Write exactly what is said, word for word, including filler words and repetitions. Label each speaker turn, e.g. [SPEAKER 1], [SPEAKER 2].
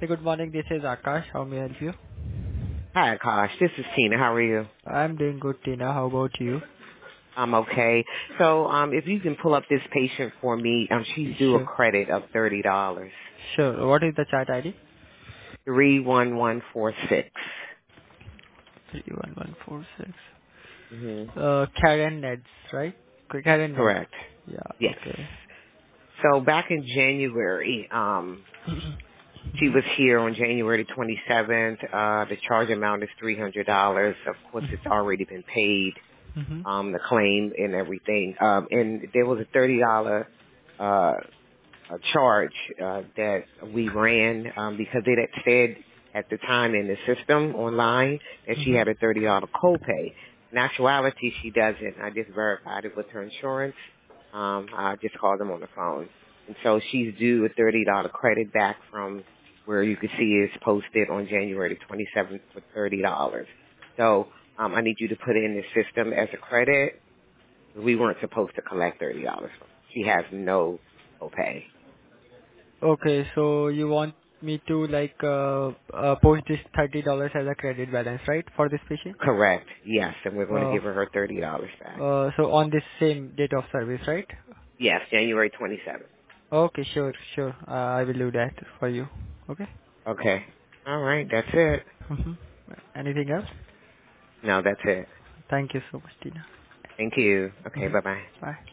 [SPEAKER 1] Hey, good morning. This is Akash. How may I help you?
[SPEAKER 2] Hi, Akash. This is Tina. How are you?
[SPEAKER 1] I'm doing good, Tina. How about you?
[SPEAKER 2] I'm okay. So, um, if you can pull up this patient for me, um, she's due a
[SPEAKER 1] Sure.
[SPEAKER 2] credit of thirty dollars.
[SPEAKER 1] Sure. What is the chat I D?
[SPEAKER 2] Three one one four six.
[SPEAKER 1] three one one four six.
[SPEAKER 2] Mm-hmm.
[SPEAKER 1] Uh, Karen Neds, right? Karen Neds.
[SPEAKER 2] Correct.
[SPEAKER 1] Yeah,
[SPEAKER 2] Yes.
[SPEAKER 1] okay.
[SPEAKER 2] So back in January, um, she was here on January twenty-seventh. Uh, the charge amount is three hundred dollars. Of course, it's already been paid.
[SPEAKER 1] Mm-hmm.
[SPEAKER 2] Um, the claim and everything. Um, and there was a thirty dollar uh a charge uh, that we ran um, because it had said at the time in the system online that she
[SPEAKER 1] Mm-hmm.
[SPEAKER 2] had a thirty dollar copay. In actuality, she doesn't. I just verified it with her insurance. Um, I just called them on the phone, and so she's due a thirty dollar credit back from where you can see it's posted on January twenty seventh for thirty dollars. So um, I need you to put it in the system as a credit. We weren't supposed to collect thirty dollars from her. She has no copay.
[SPEAKER 1] Okay, so you want me to like uh, uh post this thirty dollars as a credit balance, right, for this patient?
[SPEAKER 2] Correct. Yes, and we're going to
[SPEAKER 1] Uh,
[SPEAKER 2] give her her thirty dollars back.
[SPEAKER 1] uh, so on this same date of service, right?
[SPEAKER 2] Yes, January twenty seventh.
[SPEAKER 1] Okay, sure, sure. Uh, I will do that for you. Okay.
[SPEAKER 2] Okay. All right. That's it.
[SPEAKER 1] Mm-hmm. Anything else?
[SPEAKER 2] No, that's it.
[SPEAKER 1] Thank you so much, Tina.
[SPEAKER 2] Thank you. Okay.
[SPEAKER 1] Mhm.
[SPEAKER 2] Bye bye.
[SPEAKER 1] Bye.